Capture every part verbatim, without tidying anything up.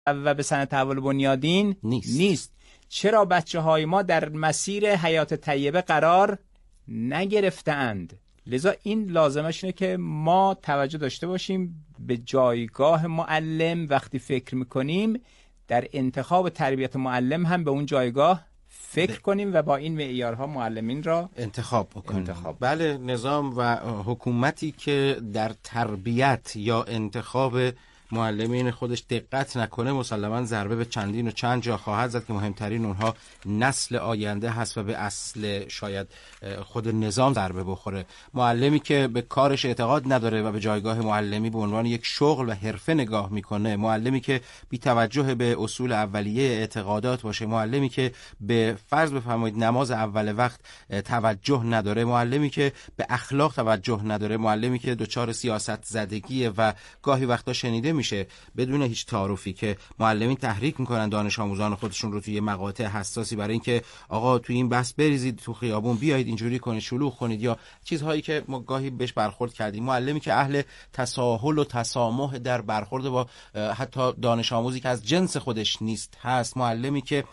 و به سنت اول بنیادین نیست. نیست. چرا بچه های ما در مسیر حیات طیبه قرار نگرفتند؟ لذا این لازمش اینه که ما توجه داشته باشیم به جایگاه معلم. وقتی فکر میکنیم در انتخاب تربیت معلم هم به اون جایگاه فکر کنیم و با این معیارها معلمین را انتخاب بکنیم. انتخاب. بله، نظام و حکومتی که در تربیت یا انتخاب معلمین خودش دقت نکنه مسلماً ضربه به چندین و چند جا خواهد زد که مهمترین اونها نسل آینده هست و به اصل شاید خود نظام ضربه بخوره. معلمی که به کارش اعتقاد نداره و به جایگاه معلمی به عنوان یک شغل و حرفه نگاه میکنه، معلمی که بی توجه به اصول اولیه اعتقادات باشه، معلمی که به فرض بفرمایید نماز اول وقت توجه نداره، معلمی که به اخلاق توجه نداره، معلمی که دچار سیاست زدگیه و گاهی وقتا شنیده میشه بدون هیچ تعارفی که معلمین تحریک میکنن دانش آموزان خودشون رو توی مقاطع حساسی برای اینکه آقا توی این بحث بریزید تو خیابون، بیایید اینجوری کنید، شلوغ کنید، یا چیزهایی که ما گاهی بهش برخورد کردیم. معلمی که اهل تساهل و تسامح در برخورد با حتی دانش آموزی که از جنس خودش نیست هست، معلمی که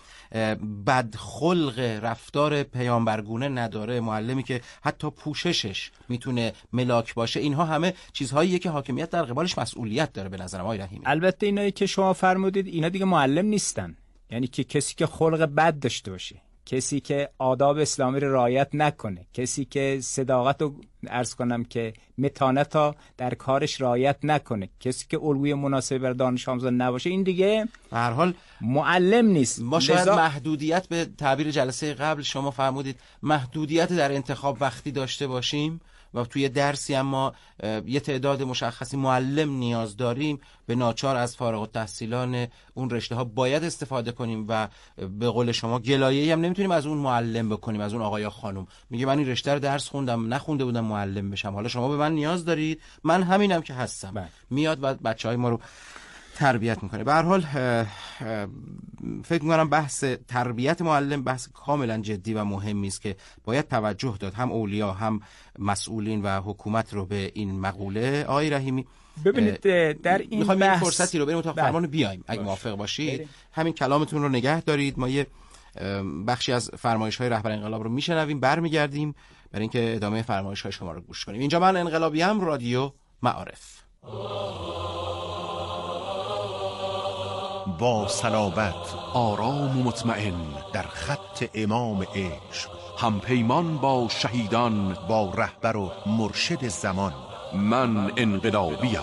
بدخلق رفتار پیامبرگونه نداره، معلمی که حتی پوششش میتونه ملاک باشه، اینها همه چیزهاییه که حاکمیت در قبالش مسئولیت داره به نظرم آقای رحیمی. البته اینایی که شما فرمودید اینا دیگه معلم نیستن، یعنی که کسی که خلق بد داشته باشه، کسی که آداب اسلامی رو رعایت نکنه، کسی که صداقت رو عرض کنم که متانت ها در کارش رعایت نکنه، کسی که الگوی مناسب بر دانش آموزان نباشه، این دیگه به هر حال معلم نیست. ما شاید لذا... محدودیت به تعبیر جلسه قبل شما فرمودید محدودیت در انتخاب وقتی داشته باشیم و توی درسی اما یه تعداد مشخصی معلم نیاز داریم، به ناچار از فارغ التحصیلان اون رشته ها باید استفاده کنیم و به قول شما گلایه‌ای هم نمیتونیم از اون معلم بکنیم، از اون آقا یا خانم. میگه من این رشته رو درس خوندم، نخونده بودم معلم بشم، حالا شما به من نیاز دارید، من همینم که هستم. بله. میاد و بچهای ما رو تربیت میکنه. به هر حال فکر میکنم بحث تربیت معلم بحث کاملا جدی و مهمی است که باید توجه داد هم اولیا هم مسئولین و حکومت رو به این مقوله. آقای رحیمی ببینید در این میخوایم بحث این فرصتی رو بریم اتاق فرمان بیایم اگه موافق باشید. بریم. همین کلامتون رو نگه دارید، ما یه بخشی از فرمایش‌های رهبر انقلاب رو میشنویم، برمیگردیم برای اینکه ادامه فرمایش‌های شما رو گوش کنیم. اینجا من انقلابیم، رادیو معارف. با صلابت آرام و مطمئن در خط امام عشق، هم پیمان با شهیدان، با رهبر و مرشد زمان. من انقلابیم.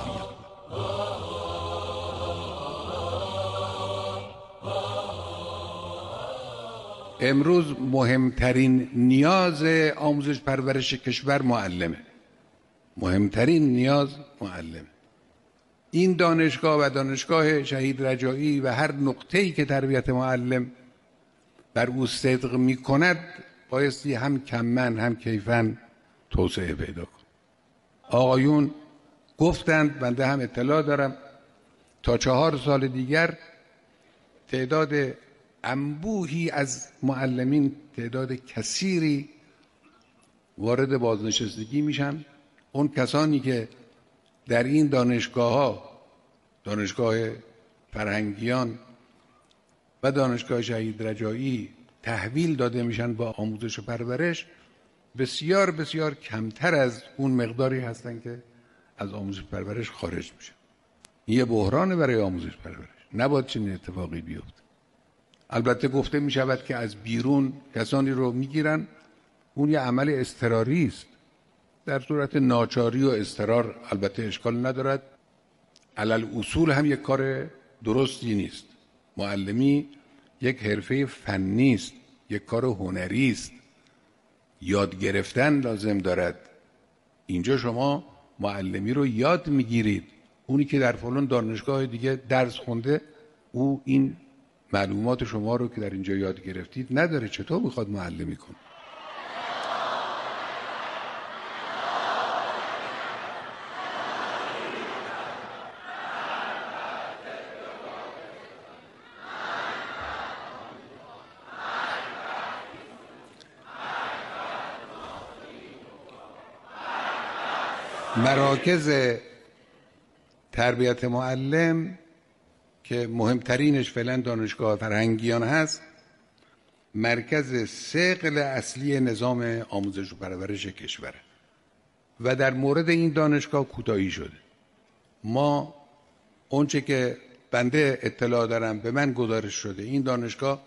امروز مهمترین نیاز آموزش پرورش کشور معلمه. مهمترین نیاز معلمه. این دانشگاه و دانشگاه شهید رجایی و هر نقطه‌ای که تربیت معلم بر او صدق می کند بایستی هم کمن هم کیفن توسعه پیدا کند. آقایون گفتند، بنده هم اطلاع دارم، تا چهار سال دیگر تعداد انبوهی از معلمین، تعداد کثیری وارد بازنشستگی میشن. اون کسانی که در این دانشگاه ها، دانشگاه فرهنگیان و دانشگاه شهید رجایی تحویل داده میشن با آموزش و پرورش، بسیار بسیار کمتر از اون مقداری هستن که از آموزش و پرورش خارج میشن. این یه بحرانه برای آموزش پرورش، نباید چنین اتفاقی بیفته. البته گفته میشود که از بیرون کسانی رو میگیرن، اون یه عمل اضطراری است. در صورت ناچاری و اضطرار البته اشکال ندارد، علل اصول هم یک کار درستی نیست. معلمی یک حرفه فنی است، یک کار هنری است، یاد گرفتن لازم دارد. اینجا شما معلمی رو یاد میگیرید، اونی که در فلان دانشگاه دیگه درس خونده او این معلومات شما رو که در اینجا یاد گرفتید نداره، چطور میخواد معلمی کنه؟ مراکز تربیت معلم که مهمترینش فعلا دانشگاه فرهنگیان هست، مرکز ثقل اصلی نظام آموزش و پرورش کشوره و در مورد این دانشگاه کوتاهی شده. ما اونچه که بنده اطلاع دارم به من گزارش شده، این دانشگاه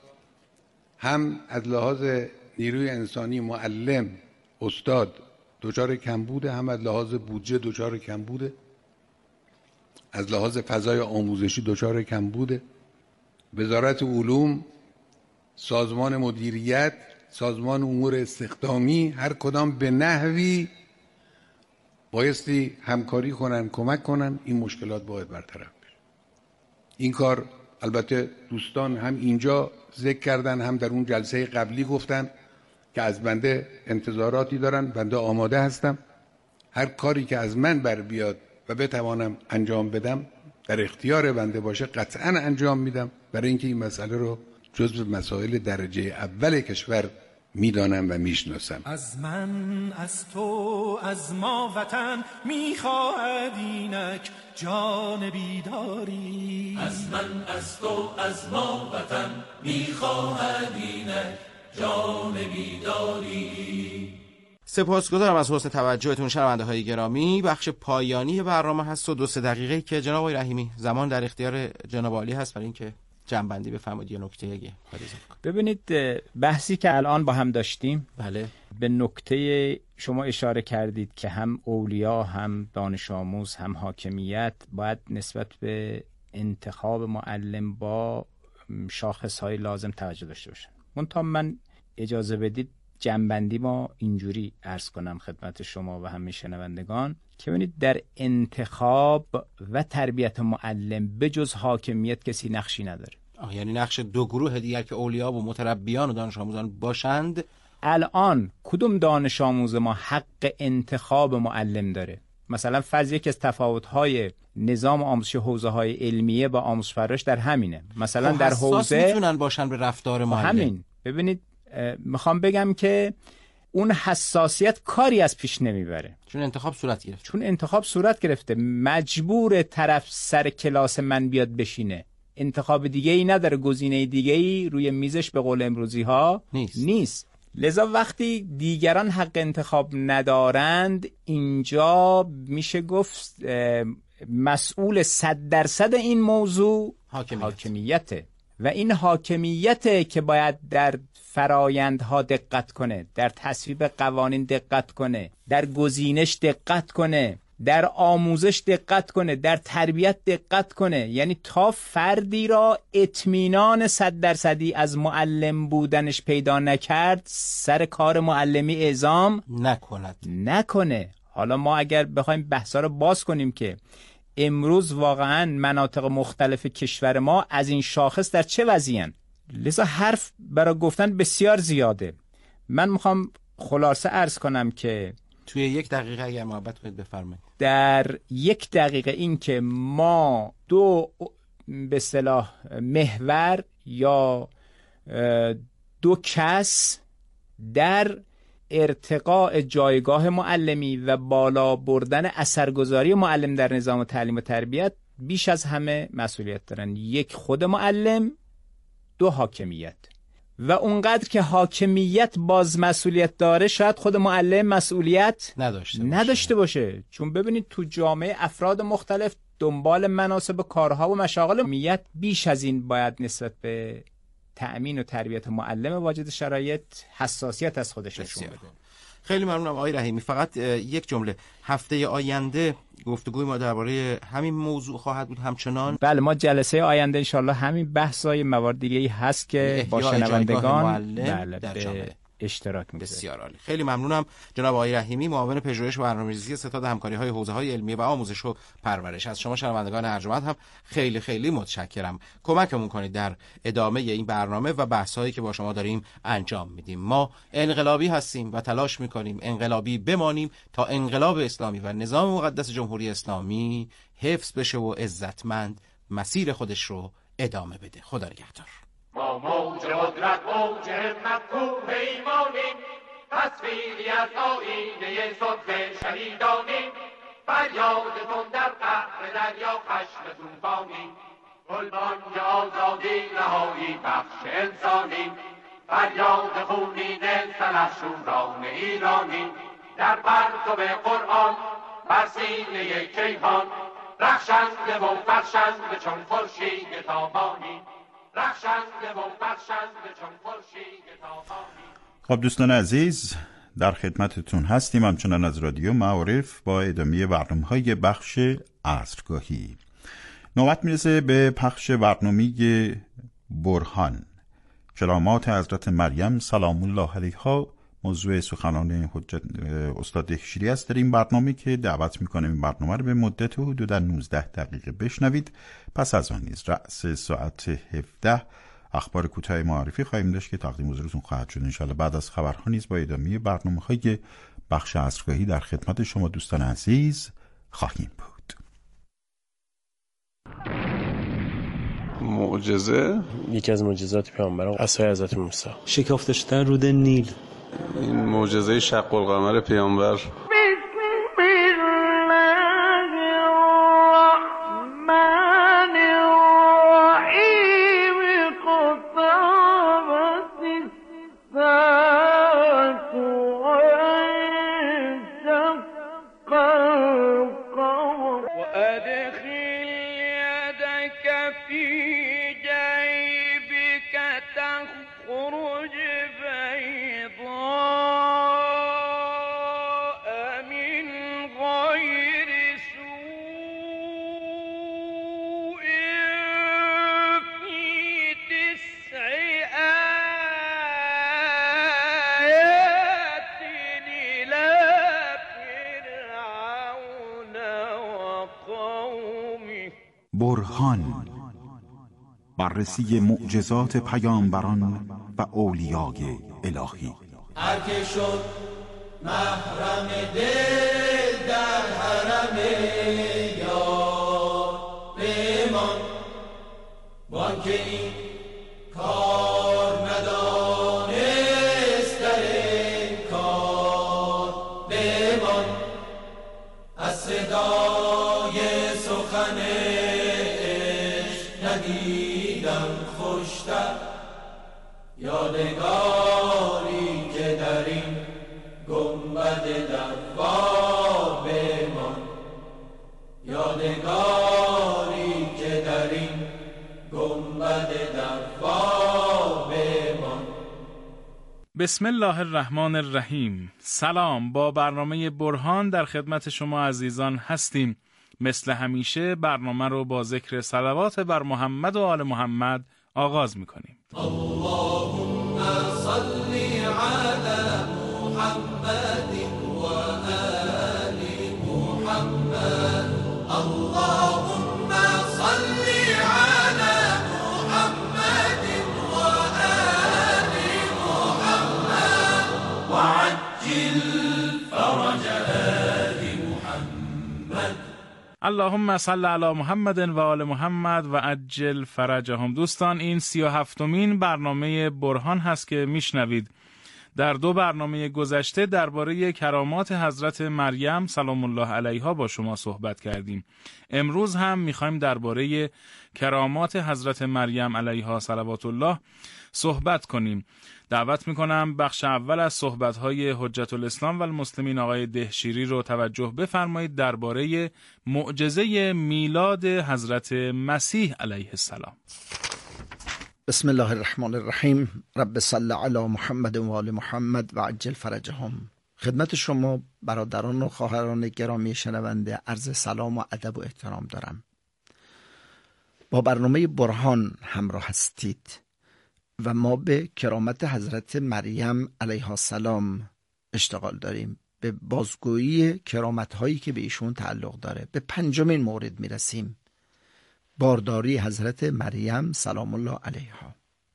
هم از لحاظ نیروی انسانی، معلم، استاد دچار کم بوده، هم از لحاظ بودجه دچار کم بوده، از لحاظ فضای آموزشی دچار کم بوده. وزارت علوم، سازمان مدیریت، سازمان امور استخدامی، هر کدام به نحوی بایستی همکاری کنن، کمک کنن، این مشکلات باید برطرف بشه. این کار البته دوستان هم اینجا ذکر کردن، هم در اون جلسه قبلی گفتن که از بنده انتظاراتی دارن. بنده آماده هستم، هر کاری که از من بر بیاد و بتوانم انجام بدم، در اختیار بنده باشه، قطعا انجام میدم، برای اینکه این مسئله رو جزو مسائل درجه اول کشور میدانم و میشناسم. از من، از تو، از ما وطن میخواهد اینک جان بیداری. از من، از تو، از ما وطن میخواهد اینک جان بیداری. سپاسگزارم از حسن توجهتون شنونده های گرامی. بخش پایانی برنامه هست و دو سه دقیقه که جناب آقای رحیمی زمان در اختیار جناب عالی هست برای اینکه جنبندی بفرمایید یه نکته اگه ببینید بحثی که الان با هم داشتیم، بله، به نکته شما اشاره کردید که هم اولیا، هم دانش آموز، هم حاکمیت باید نسبت به انتخاب معلم با شاخص‌های لازم توجه داشته باشن. منتها من اجازه بدید جنبندی ما اینجوری عرض کنم خدمت شما و همه شنوندگان که ببینید در انتخاب و تربیت معلم به جز حاکمیت کسی نقشی نداره. آه، یعنی نقش دو گروه دیگر که اولیا و متربیان و دانش آموزان باشند. الان کدوم دانش آموز ما حق انتخاب معلم داره؟ مثلا فرض یک از تفاوت‌های نظام آموزش حوزه‌های علمیه با آموزش پرورش در همینه. مثلا در حوزه میتونن باشن به رفتار معلم. همین. ببینید میخوام بگم که اون حساسیت کاری از پیش نمیبره، چون انتخاب صورت گرفت. چون انتخاب صورت گرفته، مجبور طرف سر کلاس من بیاد بشینه، انتخاب دیگه ای نداره، گزینه دیگه ای روی میزش به قول امروزی ها نیست. نیست. لذا وقتی دیگران حق انتخاب ندارند، اینجا میشه گفت مسئول صد درصد این موضوع حاکمیت. حاکمیته و این حاکمیته که باید در فرایندها دقت کنه، در تصویب قوانین دقت کنه، در گزینش دقت کنه، در آموزش دقت کنه، در تربیت دقت کنه. یعنی تا فردی را اطمینان صد درصدی از معلم بودنش پیدا نکرد، سر کار معلمی اعزام نکند نکنه. حالا ما اگر بخوایم بحثا رو باز کنیم که امروز واقعا مناطق مختلف کشور ما از این شاخص در چه وضعی‌اند، لذا حرف برای گفتن بسیار زیاده. من میخوام خلاصه عرض کنم که توی یک دقیقه اگر محبت کنید بفرمایید. در یک دقیقه این که ما دو به اصطلاح محور یا دو کس در ارتقاء جایگاه معلمی و بالا بردن اثرگذاری معلم در نظام تعلیم و تربیت بیش از همه مسئولیت دارن. یک خود معلم، دو حاکمیت. و اونقدر که حاکمیت باز مسئولیت داره، شاید خود معلم مسئولیت نداشته باشه. نداشته باشه. چون ببینید تو جامعه افراد مختلف دنبال مناسب کارها و مشاغل، حاکمیت بیش از این باید نسبت به تأمین و تربیت معلم واجد شرایط حساسیت از خودش نشون بده. خیلی ممنونم آقای رحیمی. فقط یک جمله، هفته آینده گفتگوی ما درباره همین موضوع خواهد بود همچنان؟ بله، ما جلسه آینده انشالله همین بحثای موارد دیگه ای هست که با شنوندگان بله در جامعه اشتراک می‌گذاریم. بسیار عالی. خیلی ممنونم جناب آقای رحیمی، معاون پژوهش و برنامه‌ریزی ستاد همکاری‌های حوزه‌های علمیه و آموزش و پرورش. از شما شنوندگان ارجمند هم خیلی خیلی متشکرم. کمکمون کنید در ادامه این برنامه و بحث‌هایی که با شما داریم انجام میدیم. ما انقلابی هستیم و تلاش می‌کنیم انقلابی بمانیم تا انقلاب اسلامی و نظام مقدس جمهوری اسلامی حفظ بشه و عزتمند مسیر خودش رو ادامه بده. خدا نگهدار. ما موج قدرت موج همت کو پیمانیم، تصویری از آیینه صبح شهیدانیم، فریادتون در قعر دریا خشم طوفانیم. گلبانگ آزادی نهایی بخش انسانی، فریاد خونین سلحشوران ایرانی، در پرتو قرآن بر سینه کیهان، رخشنده و فرشنده چون خورشید تابانی، رخشنده و فرشنده چون خورشید تابانی. خب دوستان عزیز، در خدمتتون هستیم همچنان از رادیو معارف با ادامه برنامه‌های بخش عصرگاهی. نوبت میرسه به پخش برنامه برهان، کلامات حضرت مریم سلام الله علیها. موضوع سخنان حجت استاد دهشیری است در این برنامه که دعوت میکنم این برنامه رو به مدت حدود نوزده دقیقه بشنوید. پس از آن نیز رأس ساعت هفده اخبار کوتاه معرفی خواهیم داشت که تقدیم حضورتون خواهد شد انشاءالله. بعد از خبرها نیز با ادامه برنامه‌های بخش عصرگاهی در خدمت شما دوستان عزیز خواهیم بود. معجزه، یکی از معجزات پیامبران عصای حضرت موسی، شکافته شدن رود نیل، این معجزه شق القمر پیامبر. برهان، بررسی معجزات پیامبران و اولیای الهی. هر که شد محرم دل در حرم یار بمان، وان که این کار ندانست در این کار بمان، از صدای سخن ندیدم خوشتر، یادگاری که در این گنبد دوار بمان، یادگاری که در این گنبد دوار بمان. بسم الله الرحمن الرحیم. سلام، با برنامه برهان در خدمت شما عزیزان هستیم. مثل همیشه برنامه رو با ذکر صلوات بر محمد و آل محمد آغاز میکنیم. اللهم صل علی محمد و آل محمد، اللهم صل علی محمد و آل محمد و عجل فرج آل محمد. اللهم صل علی محمد و آل محمد و عجل فرجهم. دوستان، این سی و هفتمین برنامه برهان هست که میشنوید. در دو برنامه گذشته درباره کرامات حضرت مریم سلام الله علیها با شما صحبت کردیم. امروز هم میخوایم درباره کرامات حضرت مریم علیها صلوات الله صحبت کنیم. دعوت میکنم بخش اول از صحبت‌های حجت الاسلام و المسلمین آقای دهشیری رو توجه بفرمایید درباره معجزه میلاد حضرت مسیح علیه السلام. بسم الله الرحمن الرحیم. رب صل علی محمد و آل محمد و عجل فرجهم. خدمت شما برادران و خواهران گرامی شنونده عرض سلام و ادب و احترام دارم. با برنامه برهان همراه هستید و ما به کرامت حضرت مریم علیها السلام اشتغال داریم، به بازگویی کرامت هایی که به ایشون تعلق داره. به پنجمین مورد میرسیم، بارداری حضرت مریم سلام الله علیها.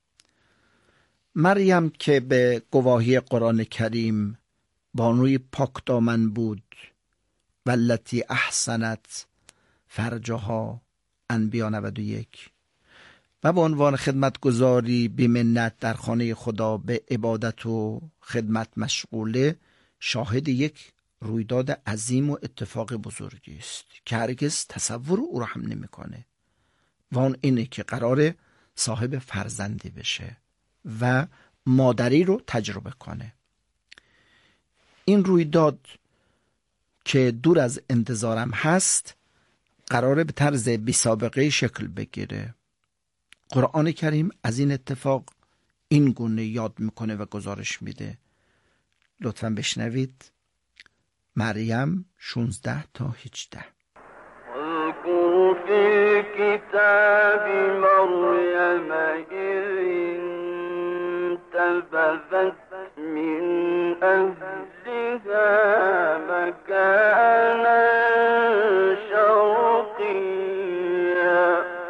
مریم که به گواهی قرآن کریم بانوی پاک دامن بود، والتی احسنت فرجها، انبیا نود و یک، و به عنوان خدمتگزاری بی منت در خانه خدا به عبادت و خدمت مشغوله، شاهد یک رویداد عظیم و اتفاق بزرگی است که هرگز تصور او را هم نمی‌کنه. و اون اینه که قراره صاحب فرزندی بشه و مادری رو تجربه کنه. این رویداد که دور از انتظارم هست قراره به طرز بی سابقه شکل بگیره. قرآن کریم از این اتفاق این گونه یاد میکنه و گزارش میده. لطفاً بشنوید. مریم شانزده تا هجده. اذکر فی کتاب مریم انتبذت من اهلها مکانا شرقیا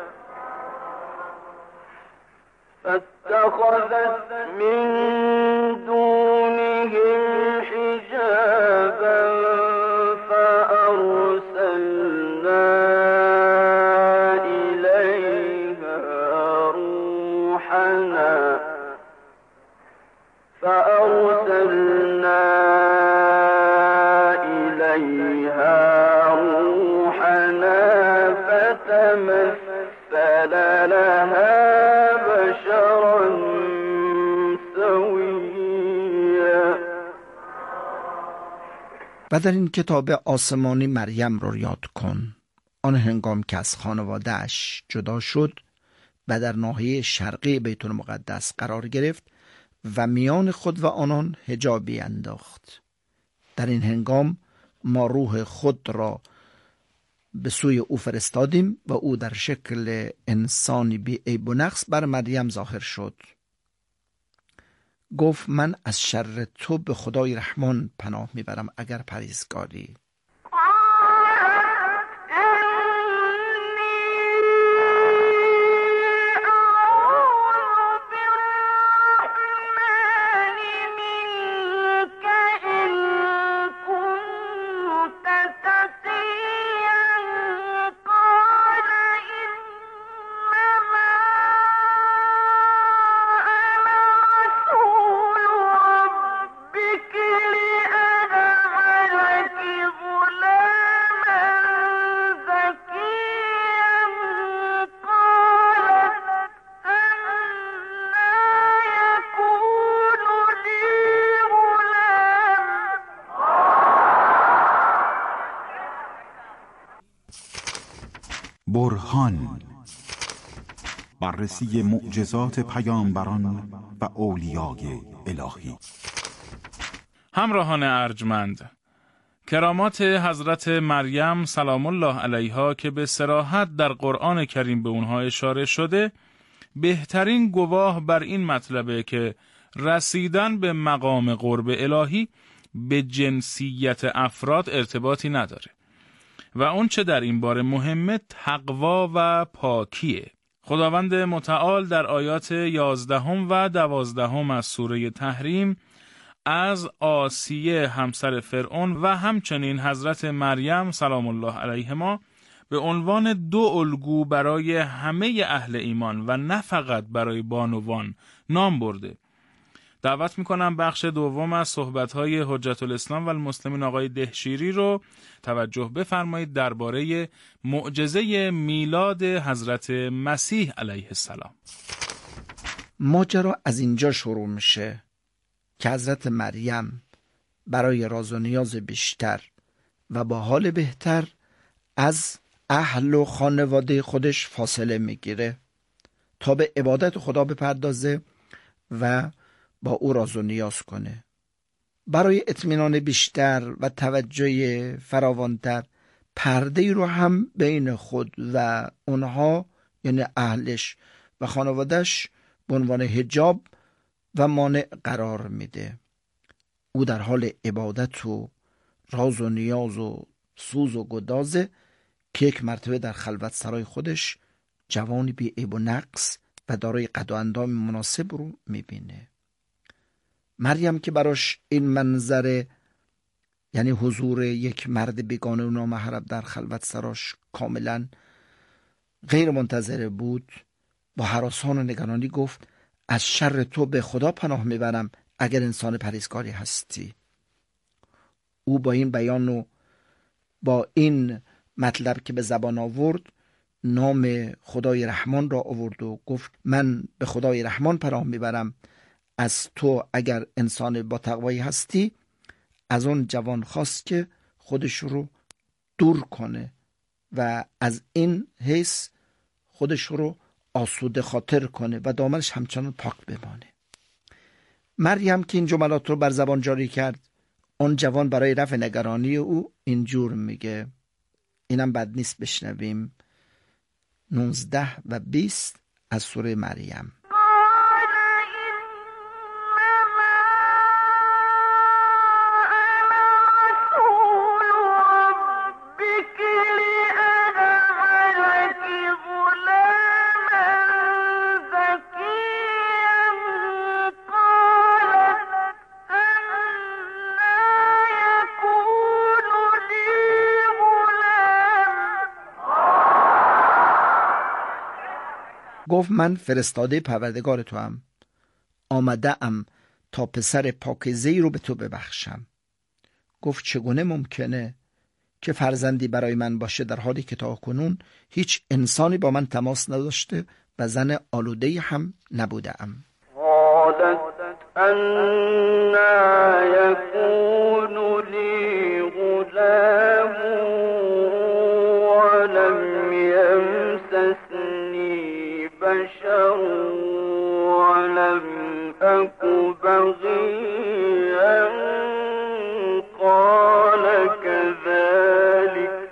فاتخذت من دونهم حجابا فأرسلنا إليها روحنا فأرسلنا إليها روحنا فتمثل لها بشرا سويا. و در این کتاب آسمانی مریم رو یاد کن. آن هنگام که از خانواده‌اش جدا شد و در ناحیه شرقی بیت المقدس قرار گرفت و میان خود و آنان حجابی انداخت. در این هنگام ما روح خود را به سوی او فرستادیم و او در شکل انسانی بی عیب و نقص بر مریم ظاهر شد. گفت من از شر تو به خدای رحمان پناه میبرم اگر پرهیزکاری. برهان، بررسی معجزات پیامبران و اولیای الهی. همراهان ارجمند، کرامات حضرت مریم سلام الله علیها که به صراحت در قرآن کریم به اونها اشاره شده، بهترین گواه بر این مطلبه که رسیدن به مقام قرب الهی به جنسیت افراد ارتباطی نداره و اون چه در این باره مهمه تقوا و پاکیه. خداوند متعال در آیات یازدهم و دوازدهم از سوره تحریم از آسیه همسر فرعون و همچنین حضرت مریم سلام الله علیهما به عنوان دو الگو برای همه اهل ایمان و نه فقط برای بانوان نام برده. دعوت میکنم بخش دوم از صحبت‌های حجت الاسلام و المسلمین آقای دهشیری رو توجه بفرمایید درباره معجزه میلاد حضرت مسیح علیه السلام. ماجرا از اینجا شروع میشه که حضرت مریم برای راز و نیاز بیشتر و با حال بهتر از اهل و خانواده خودش فاصله میگیره تا به عبادت خدا بپردازه و با او راز و نیاز کنه. برای اطمینان بیشتر و توجه فراوانتر پرده رو هم بین خود و اونها یعنی اهلش و خانوادهش به عنوان حجاب و مانع قرار میده. او در حال عبادت و راز و نیاز و سوز و گدازه که یک مرتبه در خلوت سرای خودش جوانی بی عیب و نقص و دارای قد و اندام مناسب رو میبینه. مریم که براش این منظره یعنی حضور یک مرد بیگانه و نامحرم در خلوت سراش کاملا غیر منتظره بود، با هراسان و نگرانی گفت از شر تو به خدا پناه میبرم اگر انسان پرهیزکاری هستی. او با این بیان و با این مطلب که به زبان آورد نام خدای رحمان را آورد و گفت من به خدای رحمان پناه میبرم از تو اگر انسان با تقوایی هستی. از اون جوان خواست که خودش رو دور کنه و از این حس خودش رو آسوده خاطر کنه و دامنش همچنان پاک بمانه. مریم که این جملات رو بر زبان جاری کرد، اون جوان برای رفع نگرانی او اینجور میگه، اینم بد نیست بشنویم. نوزده و بیست از سوره مریم. گفت من فرستاده پروردگار تو هم، آمده ام تا پسر پاکیزه‌ای رو به تو ببخشم. گفت چگونه ممکنه که فرزندی برای من باشه در حالی که تا کنون هیچ انسانی با من تماس نداشته و زن آلوده‌ای هم نبوده ام. قالت انا یکون لی غلام ولم یمسسنی بشر ولم اک بغیا قال کذلک.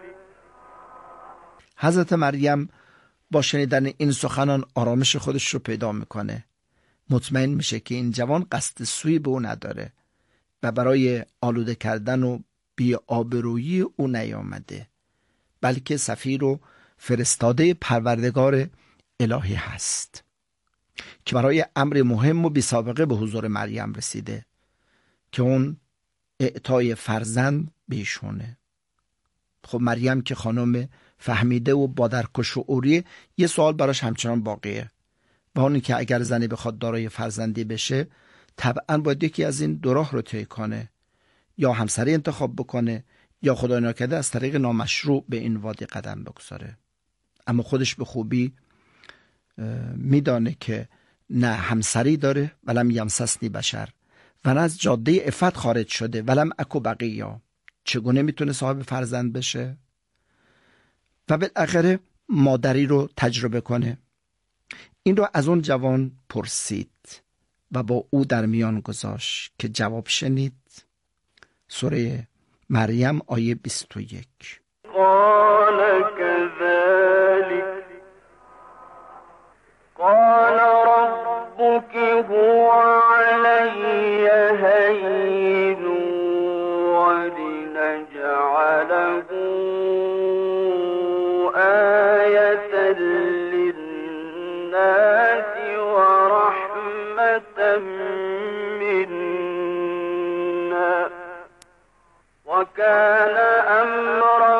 حضرت مریم با شنیدن این سخنان آرامش خودش رو پیدا میکنه. مطمئن میشه که این جوان قصد سوی به او نداره و برای آلوده کردن و بی آبرویی او نیامده، بلکه سفیر و فرستاده پروردگار الهی هست که برای امر مهم و بی سابقه به حضور مریم رسیده که اون اعطای فرزند بیشونه. خب مریم که خانم فهمیده و با درک و شعوری، یه سوال براش همچنان باقیه و اونی که اگر زنی بخواد دارای فرزندی بشه طبعا باید یکی از این دو راه رو طی کنه، یا همسری انتخاب بکنه یا خدای ناکرده از طریق نامشروع به این وادی قدم بگذاره. اما خودش به خوبی میدانه که نه همسری داره ولم یمسسنی بشر و نه از جاده عفت خارج شده ولم اکو بقیا. چگونه میتونه صاحب فرزند بشه؟ و بالاخره مادری رو تجربه کنه. این رو از اون جوان پرسید و با او در میان گذاشت که جواب شنید. سوره مریم آیه بیست و یک. قال كذلك قال ربك هو علي هين ولنجعله آية للناس ورحمة منا وكان أمرا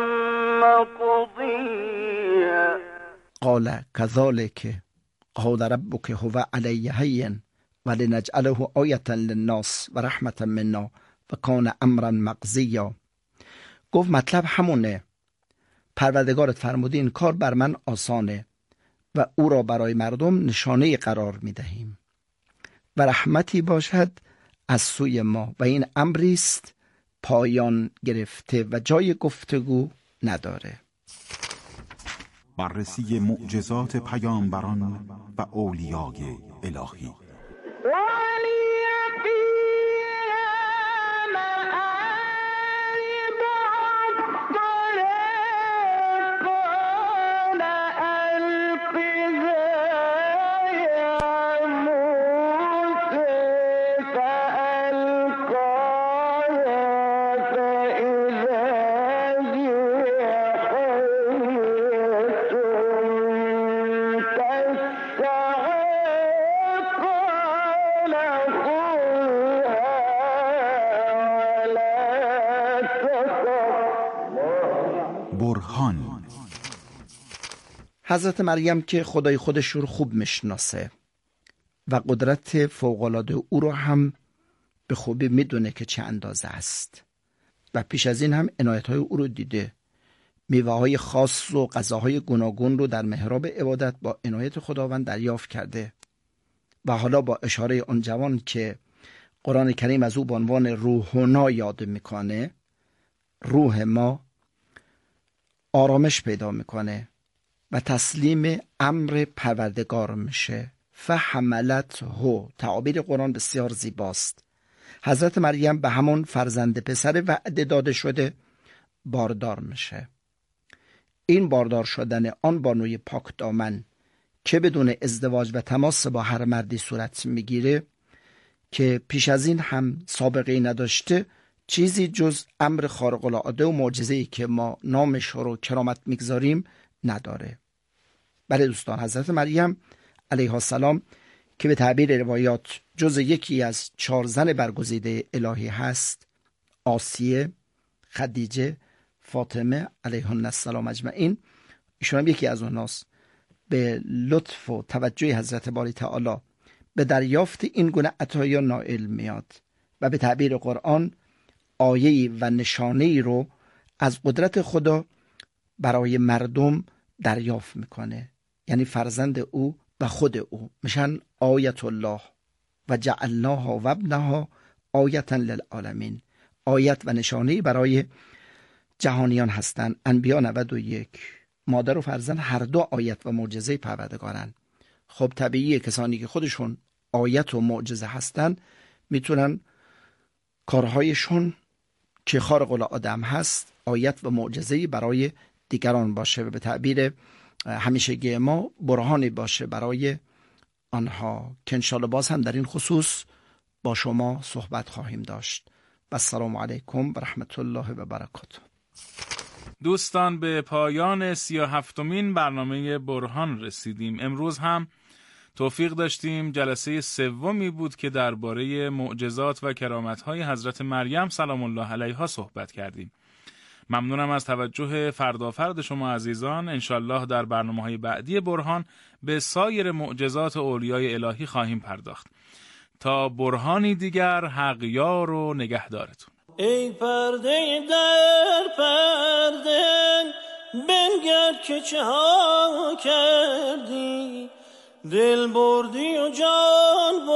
مقضيا. قال كذلك قال ربك هو علي هين ولنجعله آية للناس ورحمة منا وكان أمرا مقضيا. گفت مطلب همونه، پروردگارت فرمودی این کار بر من آسانه و او را برای مردم نشانه قرار می دهیم و رحمتی باشد از سوی ما و این امری است پایان گرفته و جای گفتگو نداره. بررسی معجزات پیامبران و اولیای الهی. برهان. حضرت مریم که خدای خودش رو خوب میشناسه و قدرت فوق‌العاده او رو هم به خوبی میدونه که چه اندازه است و پیش از این هم عنایت‌های او رو دیده میوه‌های خاص و غذاهای گوناگون رو در محراب عبادت با عنایت خداوند دریافت کرده و حالا با اشاره آن جوان که قرآن کریم از او به عنوان روحنا یاد میکنه، روح ما آرامش پیدا میکنه و تسلیم امر پروردگار میشه. فحملت هو، تعابیر قرآن بسیار زیباست. حضرت مریم به همون فرزند پسر وعده داده شده باردار میشه. این باردار شدن آن بانوی پاک دامن که بدون ازدواج و تماس با هر مردی صورت میگیره، که پیش از این هم سابقه نداشته، چیزی جز امر خارق العاده و معجزه‌ای که ما نامش رو کرامت میگذاریم نداره. بله دوستان، حضرت مریم علیها السلام که به تعبیر روایات جز یکی از چهار زن برگزیده الهی هست، آسیه، خدیجه، فاطمه علیها السلام اجمعین، ایشون هم یکی از اوناست. به لطف و توجه حضرت باری تعالی به دریافت این گونه عطایا نائل میاد و به تعبیر قرآن آیه‌ای و نشانه‌ای رو از قدرت خدا برای مردم دریافت میکنه. یعنی فرزند او و خود او میشن آیت الله و جعلناها و ابنها آیتا للعالمین، آیت و نشانه‌ای برای جهانیان هستند. انبیا نود و یک، مادر و فرزند هر دو آیت و معجزه پروردگارن. خب طبیعیه کسانی که خودشون آیت و معجزه هستن میتونن کارهایشون که خارق العاده هست آیت و معجزه‌ای برای دیگران باشه و به تعبیر همیشگی ما برهانی باشه برای آنها، که انشالله باز هم در این خصوص با شما صحبت خواهیم داشت. السلام علیکم و رحمت الله و برکاته. دوستان، به پایان سی و هفتمین برنامه برهان رسیدیم. امروز هم توفیق داشتیم. جلسه سومی بود که درباره معجزات و کرامت‌های حضرت مریم سلام الله علیها صحبت کردیم. ممنونم از توجه فردافرد شما عزیزان. انشالله در برنامه‌های بعدی برهان به سایر معجزات اولیای الهی خواهیم پرداخت. تا برهانی دیگر، حق یار و نگهدارتون. ای پرده در پرده بنگر که چه ها کردی، دل بردی و جان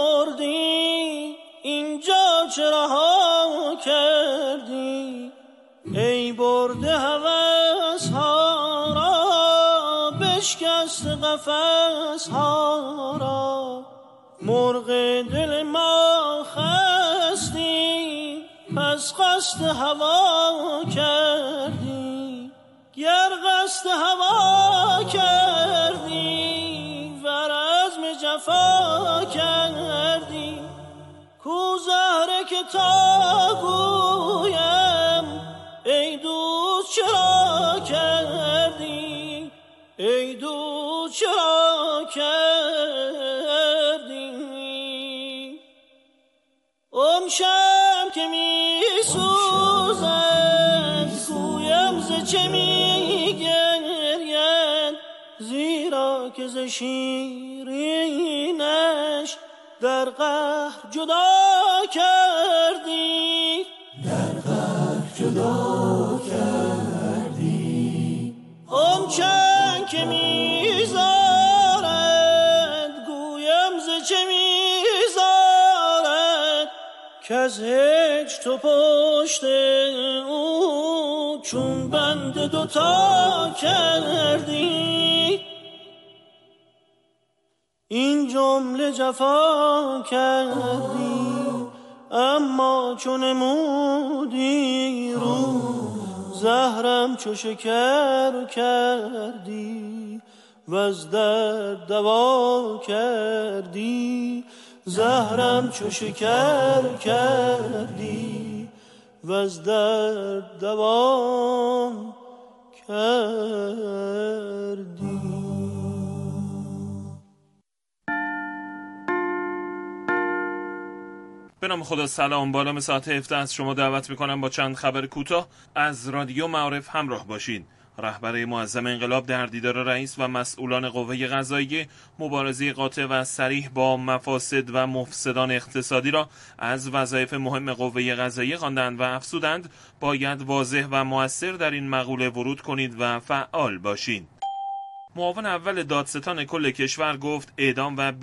بردی، اینجا چرا ها کردی. ای برده هوس ها را، بشکست قفس ها را، مرغ دل ما خستی، پس قصد هوا کردی. گر قصد هوا کردی، ور عزم جفا کردی، کو زهره که تا گویم ای دوست چرا کردی، ای دوست چرا کردی. اون شب که می سوزد، گویم ز چه می گرید، زیرا که ز شیرینش در قهر جدا کردی، در قهر جدا کردی. اون چند که میذارد، گویم ز چه میذارد، که از هیچ تو پشت او چون بند دوتا کردی. این جمله جفا کردی، اما چون نمودی رو، زهرم چو شکر کردی، و از درد دوا کردی. زهرم چو شکر کردی، و از درد دوا کردی. به نام خدا. سلام. بالا به ساعت هفده از شما دعوت میکنم با چند خبر کوتاه از رادیو معارف همراه باشین. رهبر معظم انقلاب در دیدار رئیس و مسئولان قوه قضاییه مبارزه قاطع و صریح با مفاسد و مفسدان اقتصادی را از وظایف مهم قوه قضاییه خواندند و افزودند باید واضح و مؤثر در این مقوله ورود کنید و فعال باشید. معاون اول دادستان کل کشور گفت اعدام و